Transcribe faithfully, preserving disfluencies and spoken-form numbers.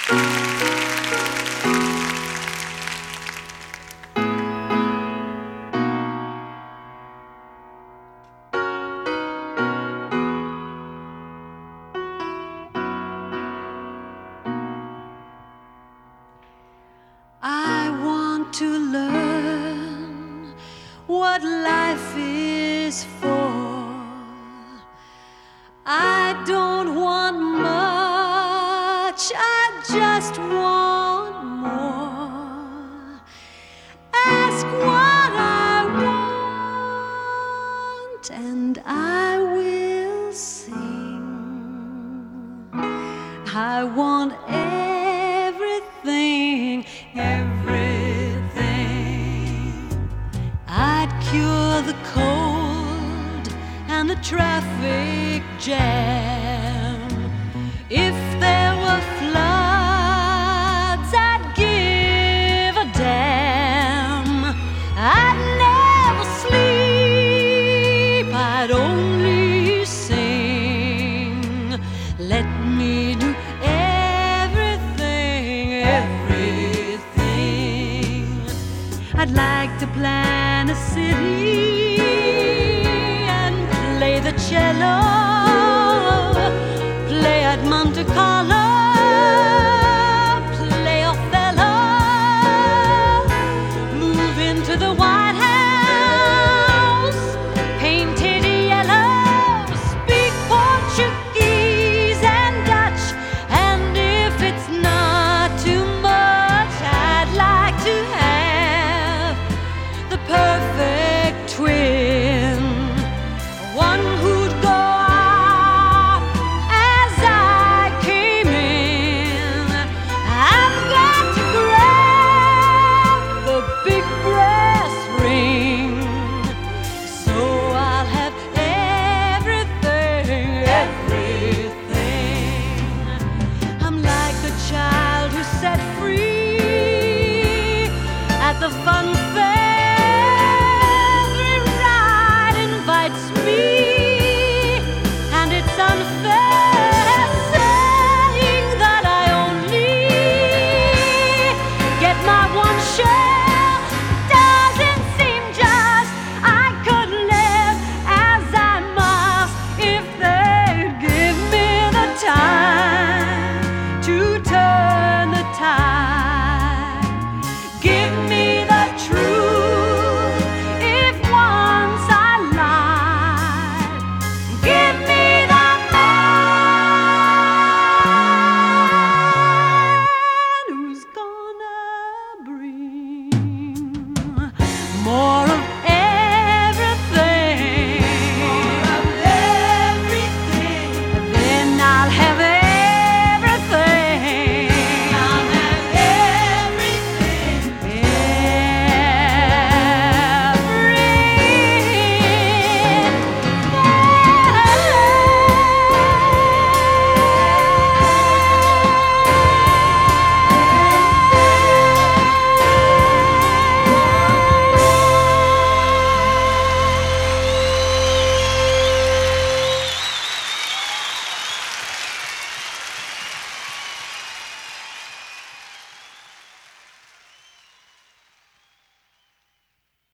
I want to learn what life is for. I don't want much, I just want more. Ask what I want and I will sing. I want everything, everything. I'd cure the cold and the traffic jam. If there were floods, I'd give a damn. I'd never sleep, I'd only sing. Let me do everything, everything. I'd like to plan a city and play the cello